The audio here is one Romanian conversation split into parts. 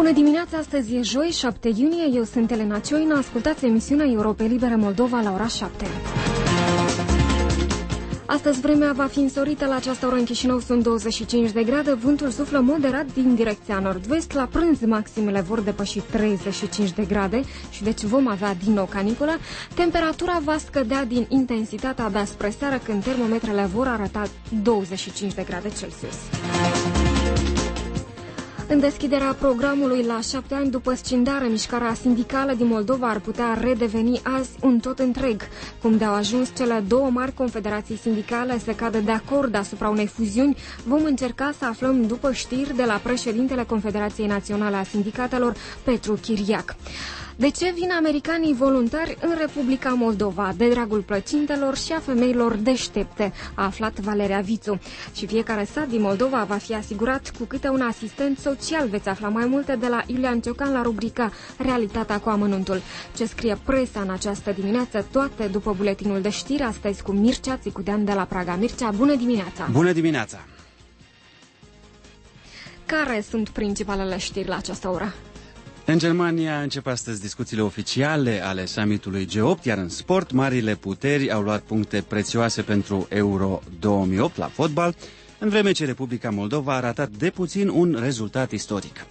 Bună dimineața, astăzi e joi, 7 iunie, eu sunt Elena Cioina, ascultați emisiunea Europe Libere Moldova la ora 7. Astăzi vremea va fi însorită, la această oră în Chișinău sunt 25 de grade, vântul suflă moderat din direcția nord-vest, la prânz maximele vor depăși 35 de grade și deci vom avea din nou caniculă. Temperatura va scădea din intensitate abia spre seară, când termometrele vor arăta 25 de grade Celsius. În deschiderea programului la 7 ani după scindare, mișcarea sindicală din Moldova ar putea redeveni azi un tot întreg. Cum de-au ajuns cele două mari confederații sindicale să cadă de acord asupra unei fuziuni, vom încerca să aflăm după știri de la președintele Confederației Naționale a Sindicatelor, Petru Chiriac. De ce vin americanii voluntari în Republica Moldova? De dragul plăcintelor și a femeilor deștepte, a aflat Valeria Vițu. Și fiecare sat din Moldova va fi asigurat cu câte un asistent social. Veți afla mai multe de la Iulian Ciocan la rubrica Realitatea cu amănuntul. Ce scrie presa în această dimineață, toate după buletinul de știri, astăzi cu Mircea Țicudean de la Praga. Mircea, bună dimineața! Bună dimineața! Care sunt principalele știri la această oră? În Germania încep astăzi discuțiile oficiale ale summitului G8, iar în sport, marile puteri au luat puncte prețioase pentru Euro 2008 la fotbal, în vreme ce Republica Moldova a ratat de puțin un rezultat istoric.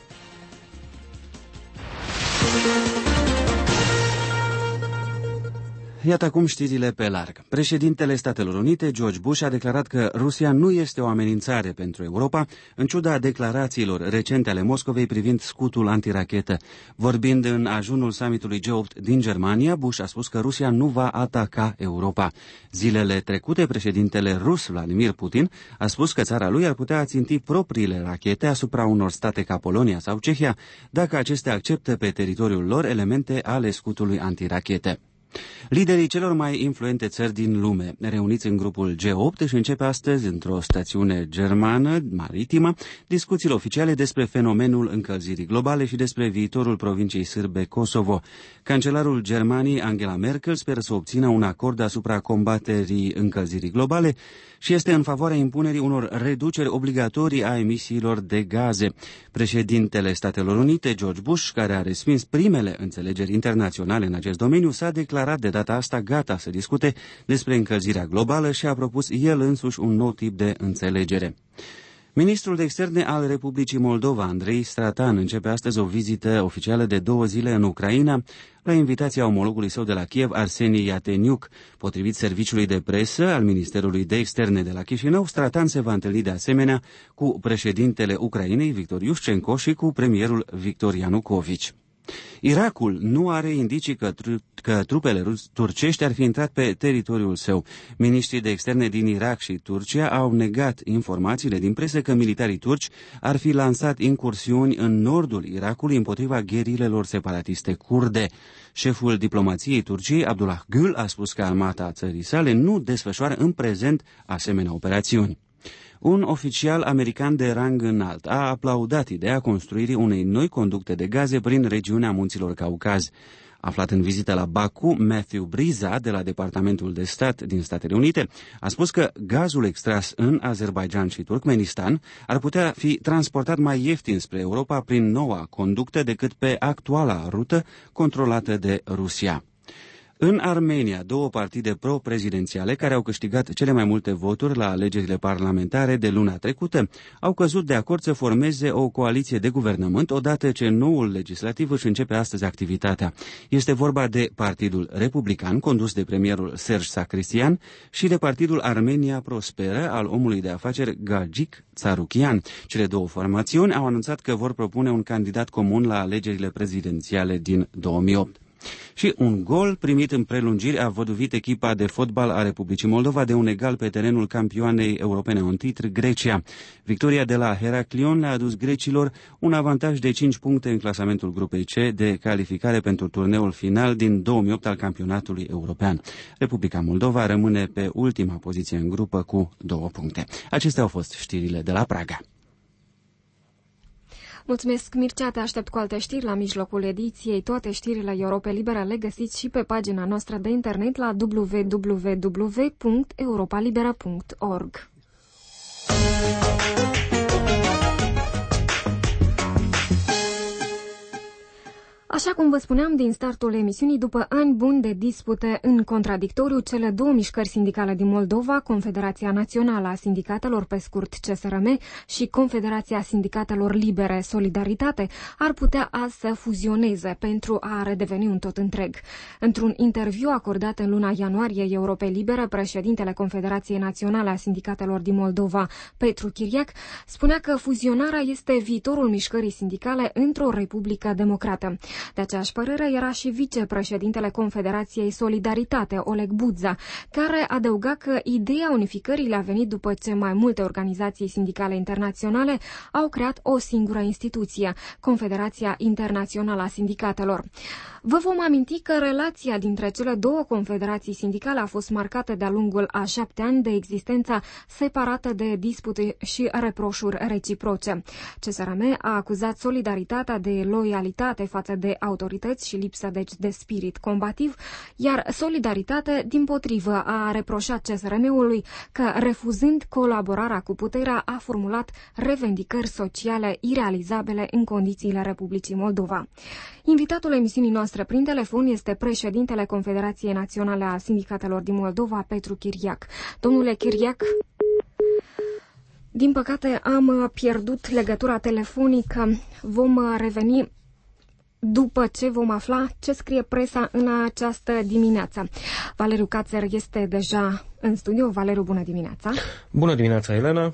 Iată acum știrile pe larg. Președintele Statelor Unite, George Bush, a declarat că Rusia nu este o amenințare pentru Europa, în ciuda declarațiilor recente ale Moscovei privind scutul antirachetă. Vorbind în ajunul summitului G8 din Germania, Bush a spus că Rusia nu va ataca Europa. Zilele trecute, președintele rus Vladimir Putin a spus că țara lui ar putea ținti propriile rachete asupra unor state ca Polonia sau Cehia, dacă acestea acceptă pe teritoriul lor elemente ale scutului antirachete. Liderii celor mai influente țări din lume, reuniți în grupul G8, își începe astăzi, într-o stațiune germană maritimă, discuțiile oficiale despre fenomenul încălzirii globale și despre viitorul provinciei sârbe Kosovo. Cancelarul Germaniei, Angela Merkel, speră să obțină un acord asupra combaterii încălzirii globale și este în favoarea impunerii unor reduceri obligatorii a emisiilor de gaze. Președintele Statelor Unite, George Bush, care a respins primele înțelegeri internaționale în acest domeniu, s-a declarat de data asta gata să discute despre încălzirea globală și a propus el însuși un nou tip de înțelegere. Ministrul de Externe al Republicii Moldova, Andrei Stratan, începe astăzi o vizită oficială de 2 zile în Ucraina, la invitația omologului său de la Kiev, Arseni Yateniuk. Potrivit serviciului de presă al Ministerului de Externe de la Chișinău, Stratan se va întâlni de asemenea cu președintele Ucrainei, Victor Iușcenko, și cu premierul Victor Ianucovici. Irakul nu are indicii că trupele turcești ar fi intrat pe teritoriul său. Miniștrii de externe din Irak și Turcia au negat informațiile din presă că militarii turci ar fi lansat incursiuni în nordul Irakului împotriva gherilelor separatiste kurde. Șeful diplomației Turciei, Abdullah Gül, a spus că armata țării sale nu desfășoară în prezent asemenea operațiuni. Un oficial american de rang înalt a aplaudat ideea construirii unei noi conducte de gaze prin regiunea Munților Caucaz. Aflat în vizită la Baku, Matthew Briza, de la Departamentul de Stat din Statele Unite, a spus că gazul extras în Azerbaidjan și Turkmenistan ar putea fi transportat mai ieftin spre Europa prin noua conductă decât pe actuala rută controlată de Rusia. În Armenia, 2 partide pro-prezidențiale care au câștigat cele mai multe voturi la alegerile parlamentare de luna trecută au căzut de acord să formeze o coaliție de guvernământ odată ce noul legislativ își începe astăzi activitatea. Este vorba de Partidul Republican, condus de premierul Serj Sarkisian, și de Partidul Armenia Prosperă al omului de afaceri Gagik Tsarukian. Cele 2 formațiuni au anunțat că vor propune un candidat comun la alegerile prezidențiale din 2008. Și un gol primit în prelungiri a văduvit echipa de fotbal a Republicii Moldova de un egal pe terenul campioanei europene în titlu, Grecia. Victoria de la Heraklion le-a adus grecilor un avantaj de 5 puncte în clasamentul grupei C de calificare pentru turneul final din 2008 al campionatului european. Republica Moldova rămâne pe ultima poziție în grupă cu 2 puncte. Acestea au fost știrile de la Praga. Mulțumesc, Mircea, te aștept cu alte știri la mijlocul ediției. Toate știrile Europe Libere le găsiți și pe pagina noastră de internet la www.europalibera.org. Așa cum vă spuneam din startul emisiunii, după ani buni de dispute în contradictoriu, cele două mișcări sindicale din Moldova, Confederația Națională a Sindicatelor, pe scurt CSRM, și Confederația Sindicatelor Libere, Solidaritate, ar putea azi să fuzioneze pentru a redeveni un tot întreg. Într-un interviu acordat în luna ianuarie Europei Libere, președintele Confederației Naționale a Sindicatelor din Moldova, Petru Chiriac, spunea că fuzionarea este viitorul mișcării sindicale într-o republică democrată. De aceeași părere era și vicepreședintele Confederației Solidaritate, Oleg Budza, care adăuga că ideea unificării le-a venit după ce mai multe organizații sindicale internaționale au creat o singură instituție, Confederația Internațională a Sindicatelor. Vă vom aminti că relația dintre cele două confederații sindicale a fost marcată de-a lungul a 7 ani de existența separată de dispute și reproșuri reciproce. CSRM a acuzat Solidaritatea de loialitate față de autorități și lipsă de spirit combativ, iar Solidaritate, dimpotrivă, a reproșat CSRM-ului că, refuzând colaborarea cu puterea, a formulat revendicări sociale irealizabile în condițiile Republicii Moldova. Invitatul emisiunii noastre prin telefon este președintele Confederației Naționale a Sindicatelor din Moldova, Petru Chiriac. Domnule Chiriac, din păcate am pierdut legătura telefonică. Vom reveni după ce vom afla ce scrie presa în această dimineață. Valeriu Cațer este deja în studio. Valeriu, bună dimineața! Bună dimineața, Elena!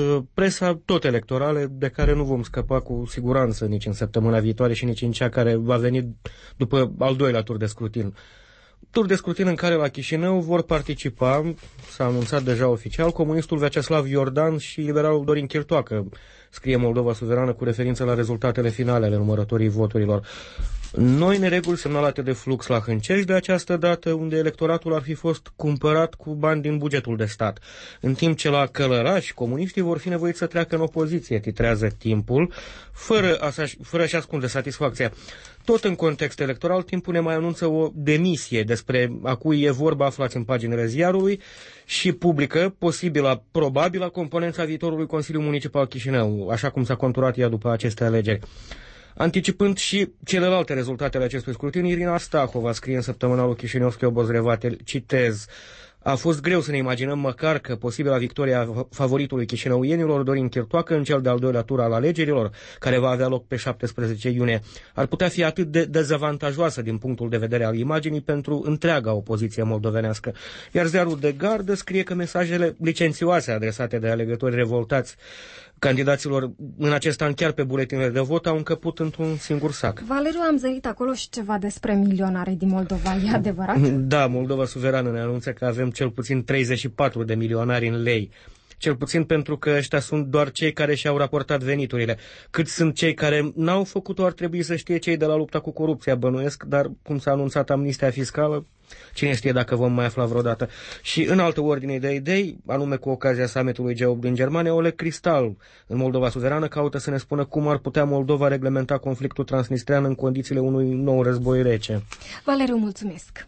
Presa tot electorale, de care nu vom scăpa cu siguranță nici în săptămâna viitoare și nici în cea care va veni după al doilea tur de scrutin. Tur de scrutin în care la Chișinău vor participa, s-a anunțat deja oficial, comunistul Vyacheslav Iordan și liberalul Dorin Chirtoacă, scrie Moldova Suverană cu referință la rezultatele finale ale numărătorii voturilor. Noi nereguli semnalate de flux la Hâncești de această dată, unde electoratul ar fi fost cumpărat cu bani din bugetul de stat. În timp ce la Călăraș, comuniștii vor fi nevoiți să treacă în opoziție, titrează Timpul, fără a-și ascunde satisfacția. Tot în context electoral, Timpul ne mai anunță o demisie despre a cui e vorba, aflați în paginile ziarului, și publică probabilă componența viitorului Consiliu Municipal Chișinău, așa cum s-a conturat ea după aceste alegeri. Anticipând și celelalte rezultate ale acestui scrutin, Irina Stahova scrie în săptămânalul Chișinăuski Obozrevatel, citez: a fost greu să ne imaginăm măcar că posibila victoria favoritului chișinăuienilor, Dorin Chirtoacă, în cel de-al doilea tur al alegerilor, care va avea loc pe 17 iunie, ar putea fi atât de dezavantajoasă din punctul de vedere al imaginii pentru întreaga opoziție moldovenească. Iar ziarul de gardă scrie că mesajele licențioase adresate de alegători revoltați candidaților în acest an chiar pe buletinele de vot au încăput într-un singur sac. Valeriu, am zărit acolo și ceva despre milionarii din Moldova, e adevărat? Da, Moldova Suverană ne anunță că avem cel puțin 34 de milionari în lei. Cel puțin pentru că ăștia sunt doar cei care și-au raportat veniturile. Cât sunt cei care n-au făcut-o, ar trebui să știe cei de la lupta cu corupția, bănuiesc, dar cum s-a anunțat amnistia fiscală, cine știe dacă vom mai afla vreodată. Și în altă ordine de idei, anume cu ocazia summitului G8 din Germania, Oleg Cristal, în Moldova Suverană, caută să ne spună cum ar putea Moldova reglementa conflictul transnistrean în condițiile unui nou război rece. Valeriu, mulțumesc!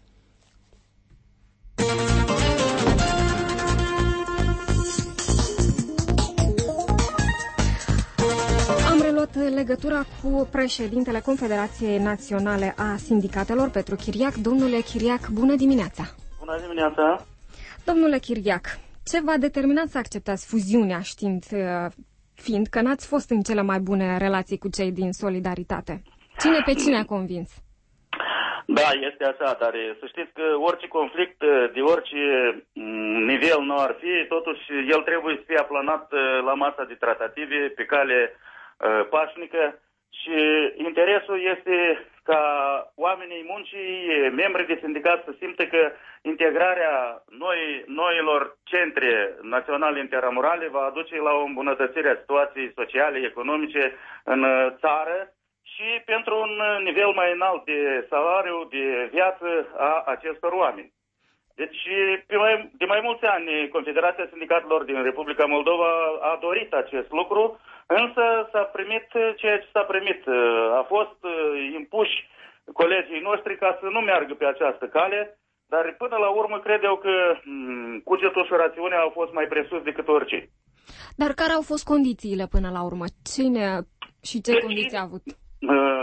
Legătura cu președintele Confederației Naționale a Sindicatelor, Petru Chiriac. Domnule Chiriac, bună dimineața! Bună dimineața! Domnule Chiriac, ce v-a determinat să acceptați fuziunea, fiind că n-ați fost în cele mai bune relații cu cei din Solidaritate? Cine a convins? Da, este așa, dar să știți că orice conflict, de orice nivel nu ar fi, totuși el trebuie să fie aplanat la masa de tratative pe cale pașnică și interesul este ca oamenii muncii, membrii de sindicat să simtă că integrarea noilor centre naționale interamurale va aduce la o îmbunătățire a situației sociale, economice în țară și pentru un nivel mai înalt de salariu, de viață a acestor oameni. Deci, de mai mulți ani, Confederația Sindicatelor din Republica Moldova a dorit acest lucru, însă s-a primit ceea ce s-a primit. A fost impuși colegii noștri ca să nu meargă pe această cale, dar până la urmă cred eu că cugetul și rațiunea au fost mai presus decât orice. Dar care au fost condițiile până la urmă? Cine și ce condiții a avut?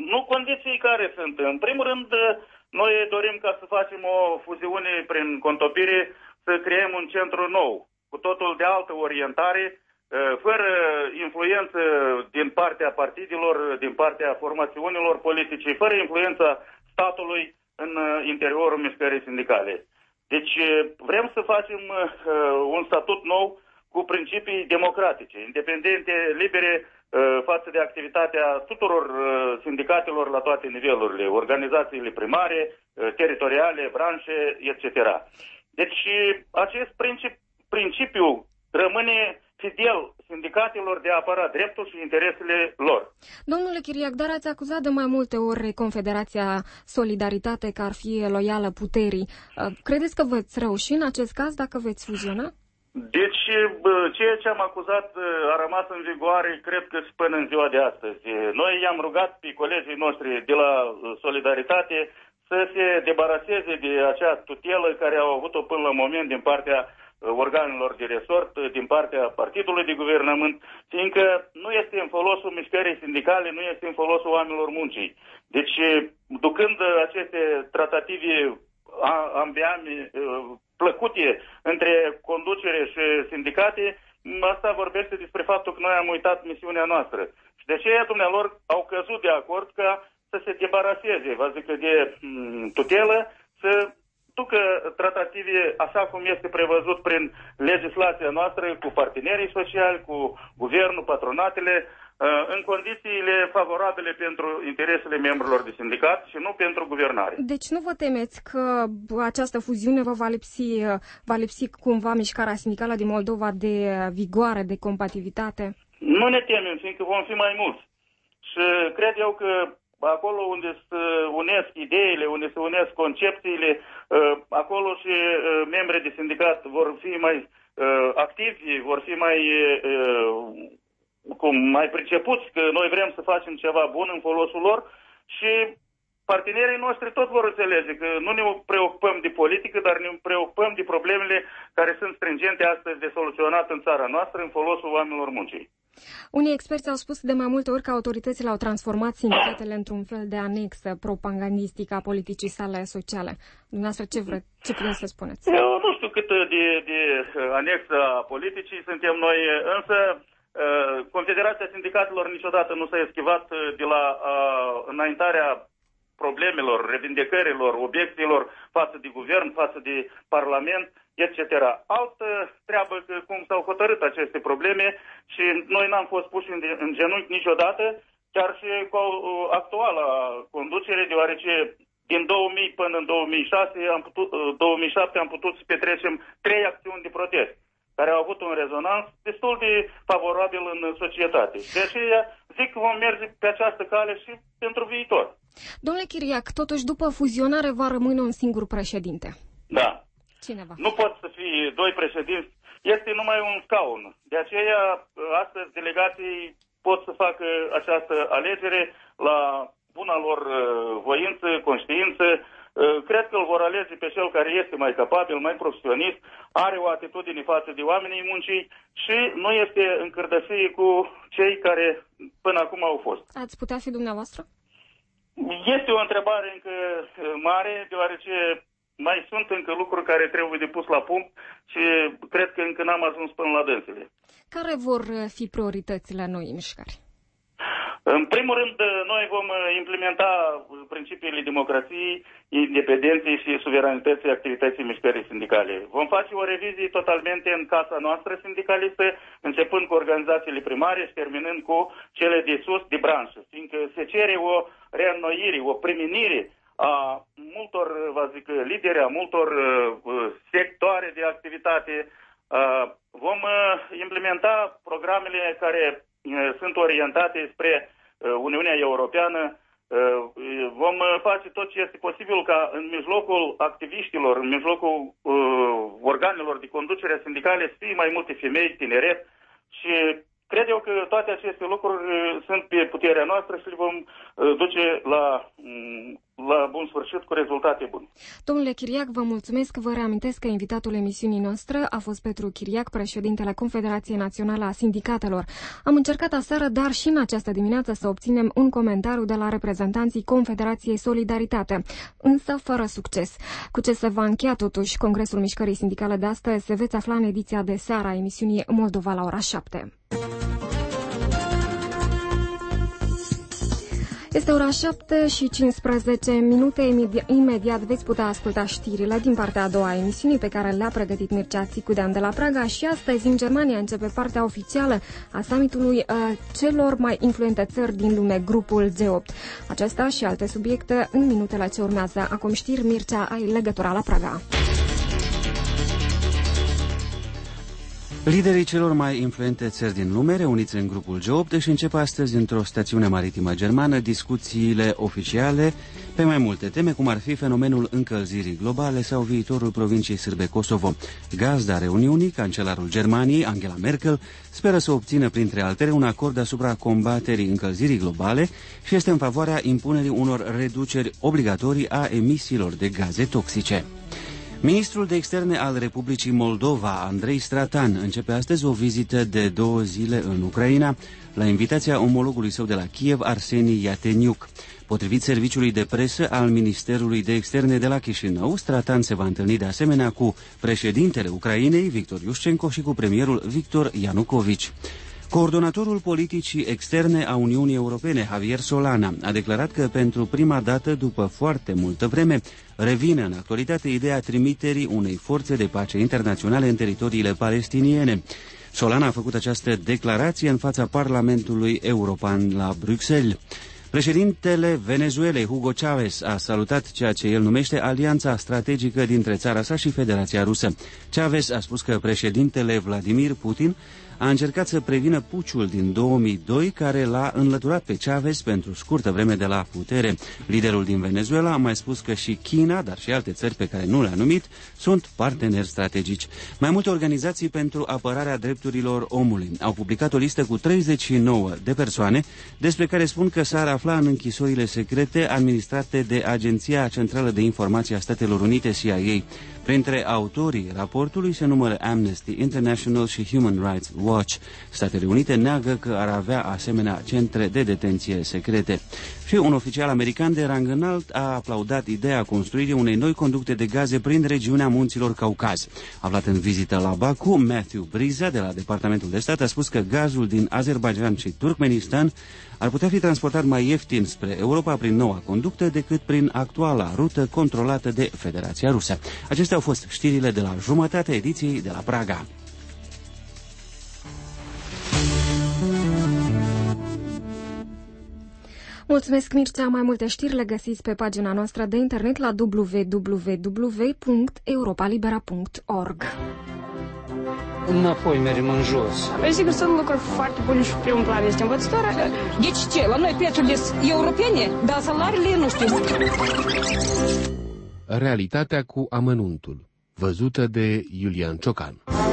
Nu condiții care sunt. În primul rând, noi dorim ca să facem o fuziune prin contopire, să creăm un centru nou, cu totul de altă orientare, fără influență din partea partidelor, din partea formațiunilor politice, fără influența statului în interiorul mișcării sindicale. Deci vrem să facem un statut nou cu principii democratice, independente, libere față de activitatea tuturor sindicatelor la toate nivelurile, organizațiile primare, teritoriale, branșe, etc. Deci acest principiu rămâne fidel sindicatelor de a apăra dreptul și interesele lor. Domnule Chiriac, dar ați acuzat de mai multe ori Confederația Solidaritate că ar fi loială puterii. Credeți că veți reuși în acest caz dacă veți fuziona? Deci, ceea ce am acuzat a rămas în vigoare, cred că și până în ziua de astăzi. Noi i-am rugat pe colegii noștri de la Solidaritate să se debaraseze de acea tutelă care au avut-o până la moment din partea organelor de resort, din partea partidului de guvernământ, fiindcă nu este în folosul mișcării sindicale, nu este în folosul oamenilor muncii. Deci, ducând aceste tratative ambiame plăcute între conducere și sindicate, asta vorbește despre faptul că noi am uitat misiunea noastră. Și de aceea dumnealor au căzut de acord ca să se debaraseze, vă zic, de tutelă, să ducă tratative așa cum este prevăzut prin legislația noastră cu partenerii sociali, cu guvernul, patronatele, în condițiile favorabile pentru interesele membrilor de sindicat și nu pentru guvernare. Deci nu vă temeți că această fuziune va lipsi cumva mișcarea sindicală din Moldova de vigoare, de compatibilitate? Nu ne temem, fiindcă vom fi mai mulți. Și cred eu că acolo unde se unesc ideile, unde se unesc concepțiile, acolo și membrii de sindicat vor fi mai activi, vor fi mai pricepuți că noi vrem să facem ceva bun în folosul lor și partenerii noștri tot vor înțelege că nu ne preocupăm de politică, dar ne preocupăm de problemele care sunt stringente astăzi de soluționat în țara noastră în folosul oamenilor muncii. Unii experți au spus de mai multe ori că autoritățile au transformat sindicatele într-un fel de anexă propagandistică a politicii sale sociale. Dumneavoastră, ce puteți să spuneți? Eu nu știu cât de anexă a politicii suntem noi, însă Confederația Sindicatelor niciodată nu s-a eschivat de la înaintarea problemelor, revindicărilor, obiecțiilor față de guvern, față de parlament, etc. Altă treabă că cum s-au hotărât aceste probleme și noi n-am fost puși în genunchi niciodată, chiar și cu actuala conducere, deoarece din 2000 până în 2007 am putut să petrecem 3 acțiuni de protest, care au avut un rezonans destul de favorabil în societate. De aceea zic că vom merge pe această cale și pentru viitor. Domnule Chiriac, totuși după fuzionare va rămâne un singur președinte. Da. Cineva. Nu pot să fie 2 președinți, este numai un scaun. De aceea, astăzi, delegații pot să facă această alegere la buna lor voință, conștiință. Cred că îl vor alege pe cel care este mai capabil, mai profesionist, are o atitudine față de oamenii muncii și nu este în cârdășie cu cei care până acum au fost. Ați putea fi dumneavoastră? Este o întrebare încă mare, deoarece mai sunt încă lucruri care trebuie de pus la punct și cred că încă n-am ajuns până la dânsele. Care vor fi prioritățile noii mișcări? În primul rând, noi vom implementa principiile democrației, independenței și suveranității activității mișcării sindicale. Vom face o revizie totalmente în casa noastră sindicalistă, începând cu organizațiile primare și terminând cu cele de sus de branșă, fiindcă se cere o reînnoire, o preminire a multor, vă zic, lideri, a multor sectoare de activitate. Vom implementa programele care sunt orientate spre Uniunea Europeană. Vom face tot ce este posibil ca în mijlocul activiștilor, în mijlocul organelor de conducere sindicale să fie mai multe femei, tineret și cred eu că toate aceste lucruri sunt pe puterea noastră și le vom duce la bun sfârșit cu rezultate bune. Domnule Chiriac, vă mulțumesc. Vă reamintesc că invitatul emisiunii noastre a fost Petru Chiriac, președintele Confederației Naționale a Sindicatelor. Am încercat aseară, dar și în această dimineață, să obținem un comentariu de la reprezentanții Confederației Solidaritate, însă fără succes. Cu ce se va încheia totuși Congresul Mișcării Sindicale de astăzi se veți afla în ediția de seară a emisiunii Moldova la ora 7. Este ora 7:15. Imediat veți putea asculta știrile din partea a doua a emisiunii pe care le-a pregătit Mircea Țicudean de la Praga și astăzi în Germania începe partea oficială a summitului celor mai influente țări din lume, grupul G8. Acesta și alte subiecte în minutele ce urmează. Acum știri, Mircea, ai legătura la Praga. Liderii celor mai influente țări din lume, reuniți în grupul G8, își încep astăzi într-o stațiune maritimă germană discuțiile oficiale pe mai multe teme, cum ar fi fenomenul încălzirii globale sau viitorul provinciei sârbe Kosovo. Gazda reuniunii, cancelarul Germaniei, Angela Merkel, speră să obțină, printre altele, un acord asupra combaterii încălzirii globale și este în favoarea impunerii unor reduceri obligatorii a emisiilor de gaze toxice. Ministrul de Externe al Republicii Moldova, Andrei Stratan, începe astăzi o vizită de 2 zile în Ucraina, la invitația omologului său de la Kiev, Arseni Iateniuc. Potrivit serviciului de presă al Ministerului de Externe de la Chișinău, Stratan se va întâlni de asemenea cu președintele Ucrainei, Victor Iușcenko, și cu premierul Victor Ianucovici. Coordonatorul politicii externe a Uniunii Europene, Javier Solana, a declarat că pentru prima dată după foarte multă vreme revine în actualitate ideea trimiterii unei forțe de pace internaționale în teritoriile palestiniene. Solana a făcut această declarație în fața Parlamentului European la Bruxelles. Președintele Venezuelei, Hugo Chávez, a salutat ceea ce el numește alianța strategică dintre țara sa și Federația Rusă. Chávez a spus că președintele Vladimir Putin a încercat să prevină puciul din 2002, care l-a înlăturat pe Chávez pentru scurtă vreme de la putere. Liderul din Venezuela a mai spus că și China, dar și alte țări pe care nu le-a numit, sunt parteneri strategici. Mai multe organizații pentru apărarea drepturilor omului au publicat o listă cu 39 de persoane despre care spun că s-ar afla în închisorile secrete administrate de Agenția Centrală de Informații a Statelor Unite, CIA. Printre autorii raportului se numără Amnesty International și Human Rights Watch. Statele Unite neagă că ar avea asemenea centre de detenție secrete. Și un oficial american de rang înalt a aplaudat ideea construirii unei noi conducte de gaze prin regiunea munților Caucaz. Aflat în vizită la Baku, Matthew Briza, de la Departamentul de Stat, a spus că gazul din Azerbaijan și Turkmenistan ar putea fi transportat mai ieftin spre Europa prin noua conductă decât prin actuala rută controlată de Federația Rusă. Acestea au fost știrile de la jumătatea ediției de la Praga. Mulțumesc, Mircea. Mai multe știri le găsiți pe pagina noastră de internet la www.europalibera.org. Înapoi mergem în jos. Sigur, sunt lucruri foarte bune și primul plan este învățătoarea. Deci ce? La noi plățurile sunt europene, dar salariile nu știu. Realitatea cu amănuntul, văzută de Iulian Ciocan.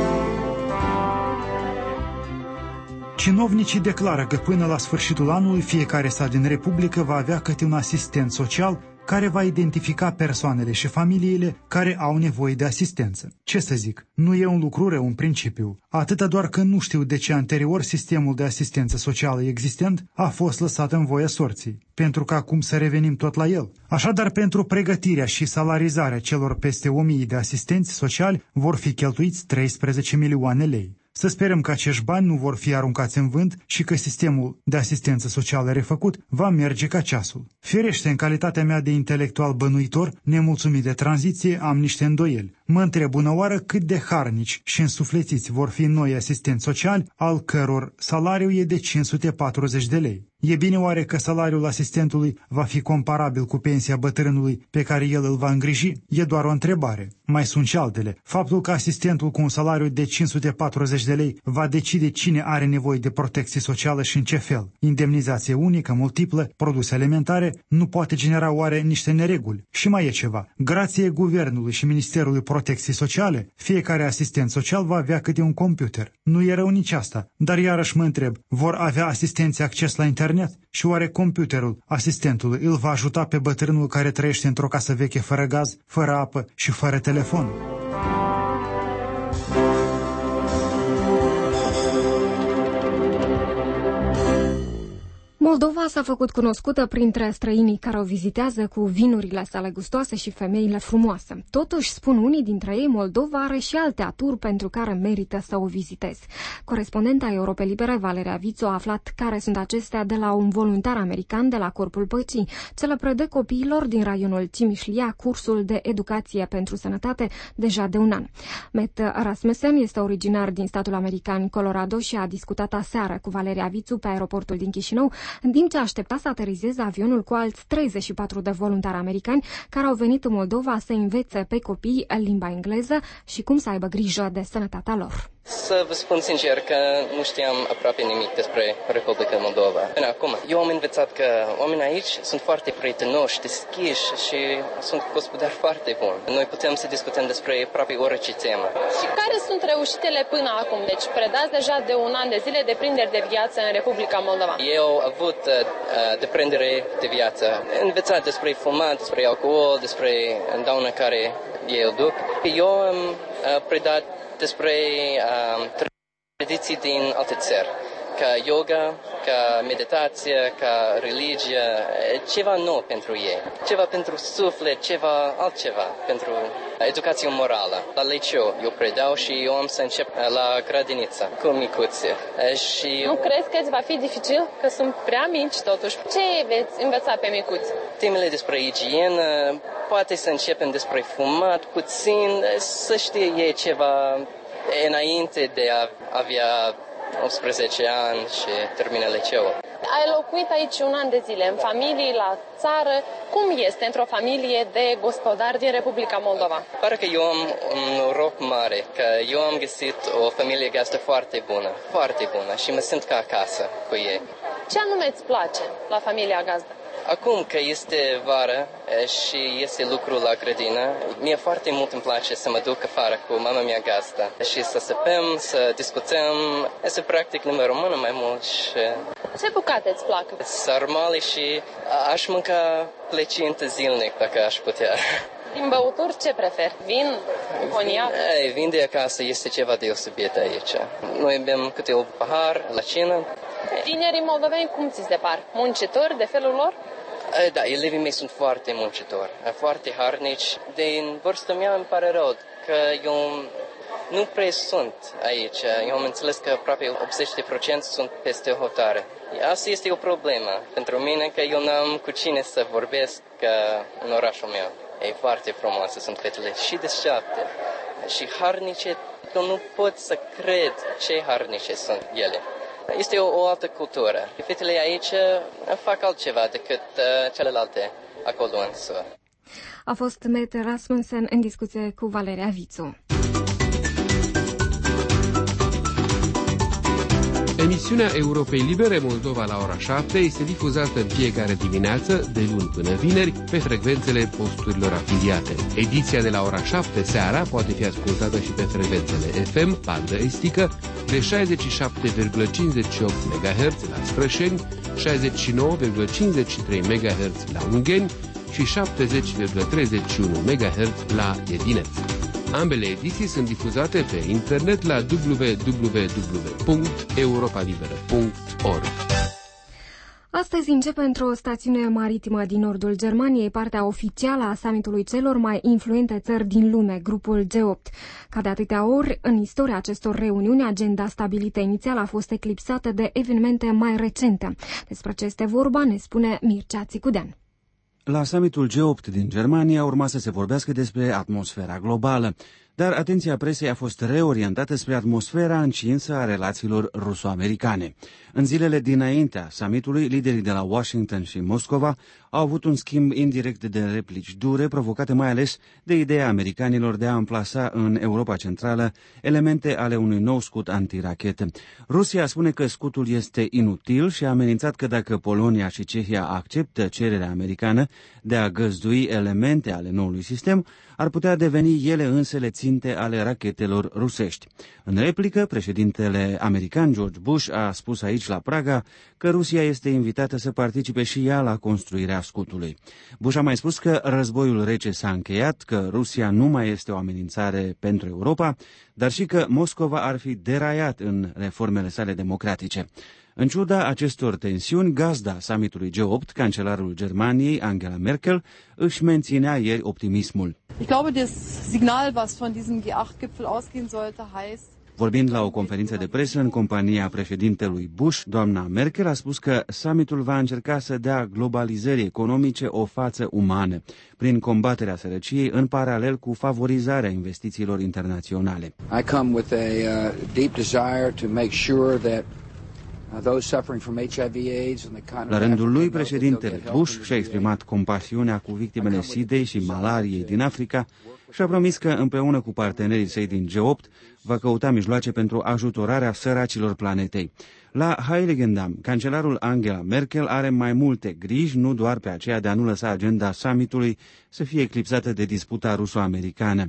Cinovnicii declară că până la sfârșitul anului fiecare sat din Republică va avea câte un asistent social care va identifica persoanele și familiile care au nevoie de asistență. Ce să zic, nu e un lucru rău în principiu, atâta doar că nu știu de ce anterior sistemul de asistență socială existent a fost lăsat în voia sorții, pentru că acum să revenim tot la el. Așadar, pentru pregătirea și salarizarea celor peste 1000 de asistenți sociali vor fi cheltuiți 13 milioane lei. Să sperăm că acești bani nu vor fi aruncați în vânt și că sistemul de asistență socială refăcut va merge ca ceasul. Firește, în calitatea mea de intelectual bănuitor, nemulțumit de tranziție, am niște îndoieli. Mă întreb bună oară cât de harnici și însuflețiți vor fi noi asistenți sociali, al căror salariu e de 540 de lei. E bine oare că salariul asistentului va fi comparabil cu pensia bătrânului pe care el îl va îngriji? E doar o întrebare. Mai sunt și altele. Faptul că asistentul cu un salariu de 540 de lei va decide cine are nevoie de protecție socială și în ce fel. Indemnizație unică, multiplă, produse alimentare, nu poate genera oare niște nereguli? Și mai e ceva. Grație Guvernului și Ministerului protecții sociale? Fiecare asistent social va avea câte un computer. Nu e rău nici asta, dar iarăși mă întreb, vor avea asistenții acces la internet? Și oare computerul asistentului îl va ajuta pe bătrânul care trăiește într-o casă veche fără gaz, fără apă și fără telefon? Moldova s-a făcut cunoscută printre străinii care o vizitează cu vinurile sale gustoase și femeile frumoase. Totuși, spun unii dintre ei, Moldova are și alte aturi pentru care merită să o vizitezi. Corespondenta Europei Libere, Valeria Vițu, a aflat care sunt acestea de la un voluntar american de la Corpul Păcii, ce le predă copiilor din raionul Timișlia cursul de educație pentru sănătate deja de un an. Matt Rasmussen este originar din statul american Colorado și a discutat aseară cu Valeria Vițu pe aeroportul din Chișinău, în timp ce aștepta să aterizeze avionul cu alți 34 de voluntari americani care au venit în Moldova să învețe pe copii limba engleză și cum să aibă grijă de sănătatea lor. Să vă spun sincer că nu știam aproape nimic despre Republica Moldova. Până acum, eu am învățat că oamenii aici sunt foarte prietenoși, deschiși și sunt gospodari foarte buni. Noi putem să discutăm despre aproape orice temă. Și care sunt reușitele până acum? Deci predați deja de un an de zile deprinderi de viață în Republica Moldova. Eu am avut deprindere de viață. Învățat despre fumat, despre alcool, despre dauna care ei îl duc. Eu am predat despre tradiții din alte țări, ca yoga, ca meditație, ca religie, ceva nou pentru ei, ceva pentru suflet, ceva altceva, pentru educație morală. La liceu eu predau și eu am să încep la grădiniță, cu micuțe. Și nu crezi că îți va fi dificil? Că sunt prea mici totuși. Ce veți învăța pe micuți? Temele despre igienă, poate să începem despre fumat puțin, să știe ei ceva înainte de a avea 18 ani și termină liceul. Ai locuit aici un an de zile, în familie, la țară. Cum este într-o familie de gospodari din Republica Moldova? Pare că eu am un noroc mare, că eu am găsit o familie gazdă foarte bună și mă simt ca acasă cu ei. Ce anume îți place la familia gazdă? Acum că este vară și este lucru la grădină, mie foarte mult îmi place să mă duc afară cu mama mea gazdă și să săpăm, să discutăm, să practic limba română mai mult. Și ce bucate îți plac? Sarmale și aș mânca plăcintă zilnic dacă aș putea. Din băuturi ce preferi? Vin? Coniac? Vin de acasă este ceva deosebit aici. Noi bem câte un pahar la cină. Tinerii moldoveni cum ți se par? Muncitori de felul lor? Da, elevii mei sunt foarte muncitori, foarte harnici. Din vârsta mea îmi pare rău că eu nu prea sunt aici. Eu am înțeles că aproape 80% sunt peste hotare. Asta este o problemă pentru mine, că eu n-am cu cine să vorbesc în orașul meu. E foarte frumoasă, sunt fetele și deșteapte și harnice. Eu nu pot să cred ce harnice sunt ele. Este o altă cultură. Fetele aici fac altceva decât celelalte acolo în SUA. A fost Matt Rasmussen în discuție cu Valeria Vițu. Emisiunea Europei Libere Moldova la ora 7 este difuzată în fiecare dimineață, de luni până vineri, pe frecvențele posturilor afiliate. Ediția de la ora 7 seara poate fi ascultată și pe frecvențele FM, bandă estică, de 67,58 MHz la Strășeni, 69,53 MHz la Ungheni și 70,31 MHz la Edineț. Ambele ediții sunt difuzate pe internet la www.europalibera.org. Astăzi începe într-o stațiune maritimă din nordul Germaniei partea oficială a summitului celor mai influente țări din lume, grupul G8. Ca de atâtea ori, în istoria acestor reuniuni, agenda stabilită inițial a fost eclipsată de evenimente mai recente. Despre ce este vorba ne spune Mircea Țicudean. La summitul G8 din Germania urma să se vorbească despre atmosfera globală. Dar atenția presei a fost reorientată spre atmosfera încinsă a relațiilor ruso-americane. În zilele dinaintea summitului, liderii de la Washington și Moscova au avut un schimb indirect de replici dure, provocate mai ales de ideea americanilor de a amplasa în Europa Centrală elemente ale unui nou scut antirachete. Rusia spune că scutul este inutil și a amenințat că dacă Polonia și Cehia acceptă cererea americană de a găzdui elemente ale noului sistem, ar putea deveni ele însele ținte ale rachetelor rusești. În replică, președintele american George Bush a spus aici la Praga că Rusia este invitată să participe și ea la construirea scutului. Bush a mai spus că războiul rece s-a încheiat, că Rusia nu mai este o amenințare pentru Europa, dar și că Moscova ar fi deraiat în reformele sale democratice. În ciuda acestor tensiuni, gazda summitului G8, cancelarul Germaniei, Angela Merkel, își menținea ieri optimismul. Ich glaube, das Signal, was von diesem G8-Gipfel ausgehen sollte, heißt. Vorbind la o conferință de presă în compania președintelui Bush, doamna Merkel a spus că summitul va încerca să dea globalizării economice o față umană, prin combaterea sărăciei în paralel cu favorizarea investițiilor internaționale. I come with a deep desire to make sure that la rândul lui, președintele Bush și-a exprimat compasiunea cu victimele SIDA și malariei din Africa și a promis că împreună cu partenerii săi din G8 va căuta mijloace pentru ajutorarea săracilor planetei. La Heiligendamm, cancelarul Angela Merkel are mai multe griji, nu doar pe aceea de a nu lăsa agenda summitului să fie eclipsată de disputa ruso-americană.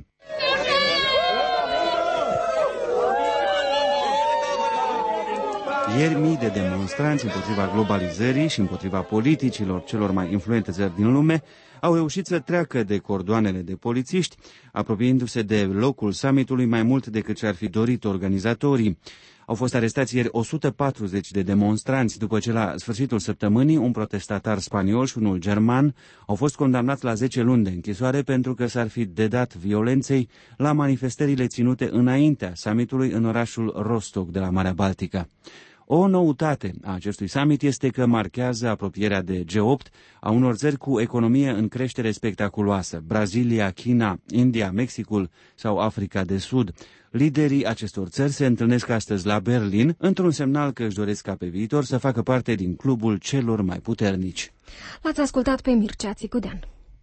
Ieri, mii de demonstranți împotriva globalizării și împotriva politicilor celor mai influente țări din lume au reușit să treacă de cordoanele de polițiști, apropiindu-se de locul summitului mai mult decât ce-ar fi dorit organizatorii. Au fost arestați ieri 140 de demonstranți, după ce la sfârșitul săptămânii un protestatar spaniol și unul german au fost condamnați la 10 luni de închisoare pentru că s-ar fi dedat violenței la manifestările ținute înaintea summitului în orașul Rostock de la Marea Baltică. O noutate a acestui summit este că marchează apropierea de G8 a unor țări cu economie în creștere spectaculoasă, Brazilia, China, India, Mexicul sau Africa de Sud. Liderii acestor țări se întâlnesc astăzi la Berlin, într-un semnal că își doresc ca pe viitor să facă parte din clubul celor mai puternici. L-ați ascultat pe Mircea Țicudean.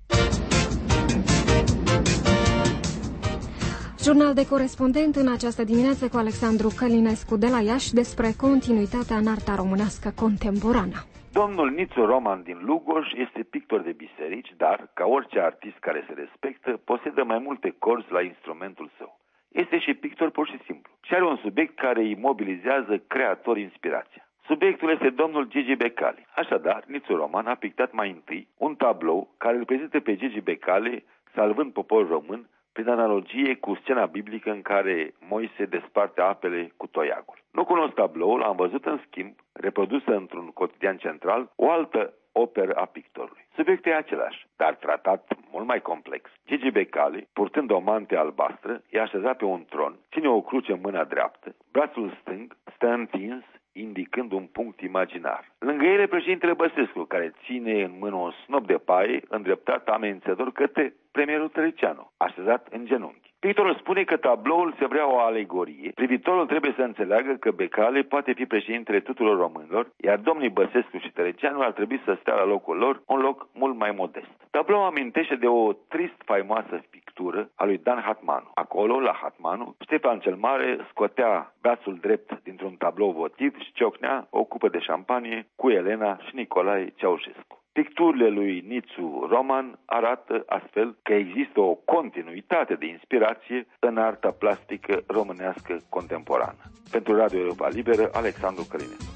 Jurnal de corespondent în această dimineață cu Alexandru Călinescu de la Iași despre continuitatea în arta românească contemporană. Domnul Nițu Roman din Lugoj este pictor de biserici, dar, ca orice artist care se respectă, posedă mai multe corzi la instrumentul său. Este și pictor pur și simplu și are un subiect care îi mobilizează creator inspirația. Subiectul este domnul Gigi Becali. Așadar, Nițu Roman a pictat mai întâi un tablou care îl prezintă pe Gigi Becali salvând poporul român prin analogie cu scena biblică în care Moise desparte apele cu toiagul. Nu cunosc tabloul, am văzut în schimb, reprodusă într-un cotidian central, o altă operă a pictorului. Subiectul e același, dar tratat mult mai complex. Gigi Becali, purtând o mante albastră, e așezat pe un tron, ține o cruce în mâna dreaptă, brațul stâng stă întins, indicând un punct imaginar. Lângă ele președintele Băsescu, care ține în mână un snop de paie îndreptat amenințător către premierul Tăricianu, așezat în genunchi. Pictorul spune că tabloul se vrea o alegorie. Privitorul trebuie să înțeleagă că Becali poate fi președintele tuturor românilor, iar domnii Băsescu și Tăricianu ar trebui să stea la locul lor, un loc mult mai modest. Tabloul amintește de o trist faimoasă pictură a lui Dan Hatmanu. Acolo, la Hatmanu, Ștefan cel Mare scotea brațul drept dintr-un tablou votiv și ciocnea o cupă de șampanie cu Elena și Nicolae Ceaușescu. Picturile lui Nițu Roman arată astfel că există o continuitate de inspirație în arta plastică românească contemporană. Pentru Radio Europa Liberă, Alexandru Călinescu.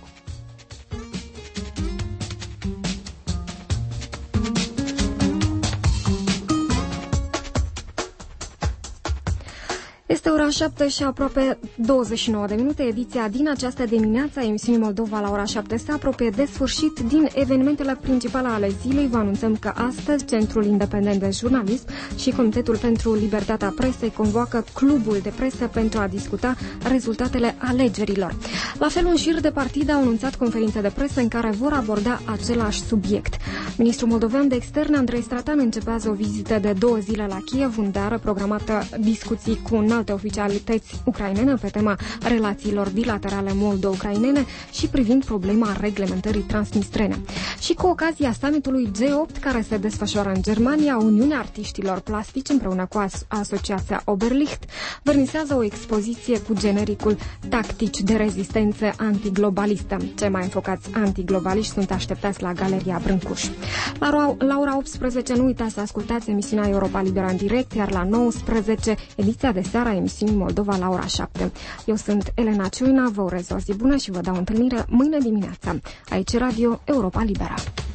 Este ora 7 și aproape 29 de minute. Ediția din această dimineață a emisiunii Moldova la ora 7 se apropie de sfârșit. Din evenimentele principale ale zilei vă anunțăm că astăzi Centrul Independent de Jurnalism și Comitetul pentru Libertatea Presei convoacă clubul de presă pentru a discuta rezultatele alegerilor. La fel, un șir de partide au anunțat conferințe de presă în care vor aborda același subiect. Ministrul moldovean de externe, Andrei Stratan, începează o vizită de 2 zile la Kiev, unde are programată discuții cu înalte oficialități ucrainene pe tema relațiilor bilaterale moldo-ucrainene și privind problema reglementării transnistrene. Și cu ocazia summitului G8, care se desfășoară în Germania, Uniunea Artiștilor Plastici, împreună cu Asociația Oberlicht, vernisează o expoziție cu genericul Tactici de rezistență antiglobalistă. Cei mai înfocați antiglobaliști sunt așteptați la Galeria Brâncuș. La ora 18 nu uitați să ascultați emisiunea Europa Liberă în direct, iar la 19 ediția de seară a emisiunii Moldova la ora 7. Eu sunt Elena Ciuina, vă urez o zi bună și vă dau întâlnire mâine dimineața. Aici Radio Europa Liberă.